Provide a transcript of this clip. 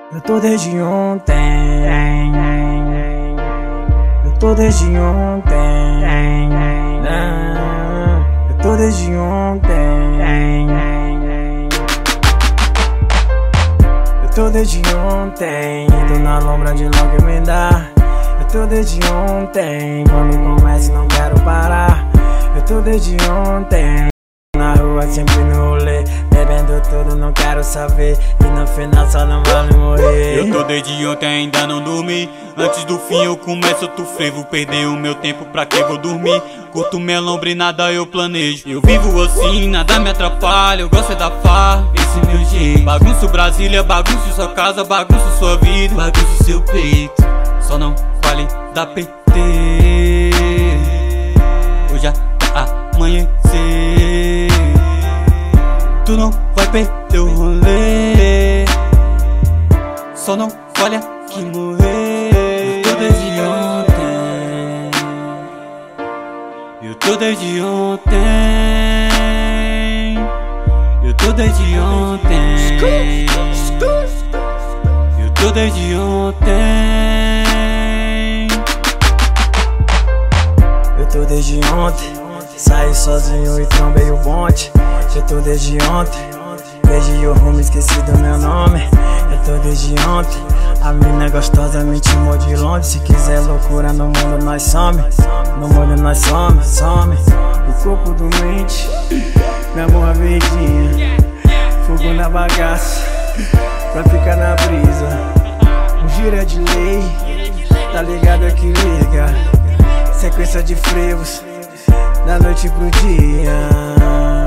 Eu tô desde ontem. Eu tô desde ontem. Eu tô desde ontem. Eu tô desde ontem. Tô na lombra de logo emendar. Eu tô desde ontem. Quando começo não quero parar. Eu tô desde ontem. Na rua sempre no rolê, bebendo tudo, não quero saber. E no final só não vale morrer. Eu tô desde ontem, ainda não dormi. Antes do fim eu começo outro frevo. Perder o meu tempo, pra que vou dormir? Curto minha lombra e nada eu planejo. Eu vivo assim, nada me atrapalha. Eu gosto é da farra, esse meu jeito. Bagunço Brasília, bagunço sua casa, bagunço sua vida, bagunço seu peito. Só não vale da PT. Hoje já tá amanhecer. Tu não vai perder o rolê. Só não vale aqui morrer. Eu tô desde ontem. Eu tô desde ontem. Eu tô desde ontem. Eu tô desde ontem. Eu tô desde ontem. Saí sozinho e trombei o bonde. Eu tô desde ontem. Perdi o rumo, esqueci do meu nome. Eu tô desde ontem. A mina gostosa me intimou de longe. Se quiser loucura no mundo nós some. No mundo nós some. O corpo doente, minha mão verdinha. Fogo na bagaça, pra ficar na brisa. Um giro é de lei, tá ligado é que liga. Sequência de frevos, da noite pro dia.